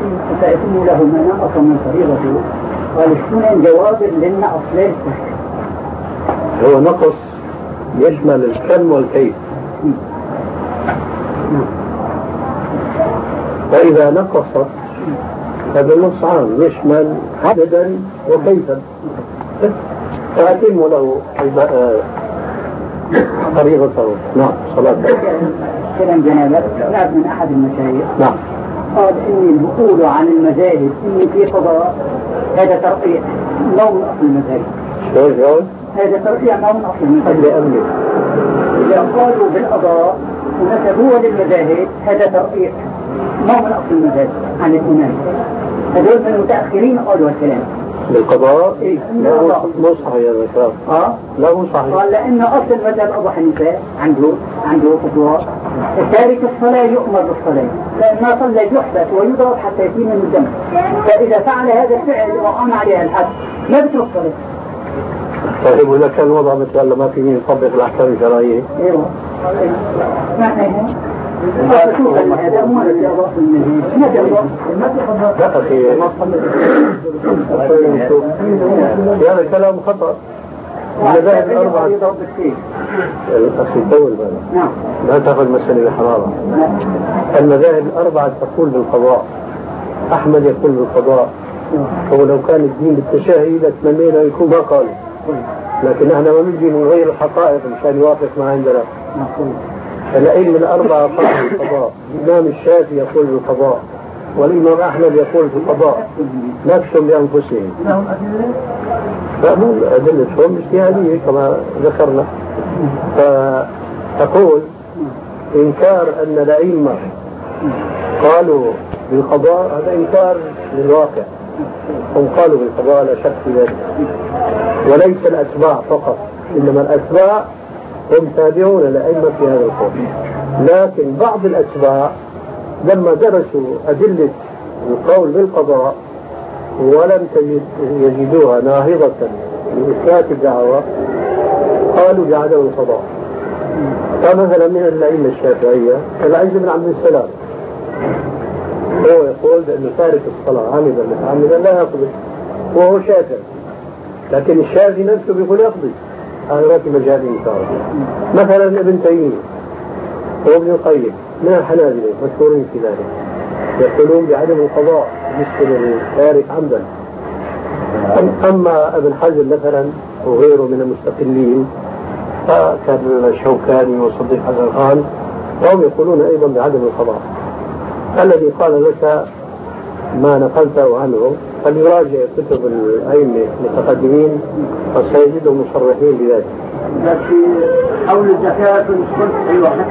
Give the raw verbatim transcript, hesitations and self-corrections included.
فيكون له ما نقص من فريضته. قال شنو جواب لنا أصلين هو نقص يشمل الكم والكيف. فإذا نقص هذا النص عام يشمل عددا وكيفا، فأتم له فريضته. نعم صلاة كلام جنابك سمعت من أحد المشايخ نعم قال إني البقول عن المذاهب إني في قضاء هذا ترقيع نوع من أصل المذاهب. شو شو؟ هذا ترقيع نوع من أصل المذاهب. إذا قالوا بالقضاء ونسبوه للمذاهب هذا ترقيع نوع من أصل المذاهب عن الإمام. هذول من المتأخرين قالوا الكلام بالقضاء. إيه؟ مو صحيح هذا الكلام. آه لا مو صحيح. قال لأن أصل مذهب أبو حنيفة عنده عنده فتوى تارك الصلاة يؤمر بالصلاة، فإن صلى يحبس ويضرب حتى يتم من الدم، فإذا فعل هذا الفعل وقام عليها الحد ما بترك صلاة. طيب وإذا كان الوضع مثل ما فيه يطبق الأحكام الشرعية؟ ايوه معنى هذا هذا مو الذي أضاف المذهب. لا أخي هذا كلام خطأ. المذاهب الأربعة الأخي طول بالك لا تأخذ مسألة بحرارة. المذاهب الأربعة تقول بالقضاء. أحمد يقول بالقضاء، هو لو كان الدين بالتشهي لتمنينا يكون ما قال، لكن احنا ما بنجي من غير الحقائق مشان يوافق ما عندنا. الأئمة الأربعة قالوا بالقضاء، الإمام الشافعي يقول بالقضاء، والإمام أحمد يقول بالقضاء نفسهم بأنفسهم. فمو أدلتهم اجتهادية كما ذكرنا. فتقول إنكار أن الأئمة قالوا بالقضاء هذا إنكار للواقع. هم قالوا بالقضاء لا شك في ذلك، وليس الأتباع فقط، إنما الأتباع هم تابعون الأئمة في هذا القول. لكن بعض الأتباع لما درسوا أدلة القول بالقضاء ولم يجدوها ناهضة لإثبات الدعوة قالوا بعدم القضاء. فمثلا من الأئمة الشافعية العز بن عبد السلام هو يقول بأن تارك الصلاة عمدا متعمدا لا يقضي، وهو شافعي، لكن الشافعي نفسه بيقول يقضي. هذا راتب مجالي مثال. مثلا ابن تيمية وابن القيم من الحنابلة مشهورين في ذلك يقولون بعدم القضاء بالنسبة للتارك عمدا. أما ابن حزم مثلا وغيره من المستقلين فكان الشوكاني وصديق حسن خان وهم يقولون أيضا بعدم القضاء. الذي قال لك ما نقلته عنه فليراجع كتب الأئمة المتقدمين وسيجدهم مصرحين بذلك. حول الزكاة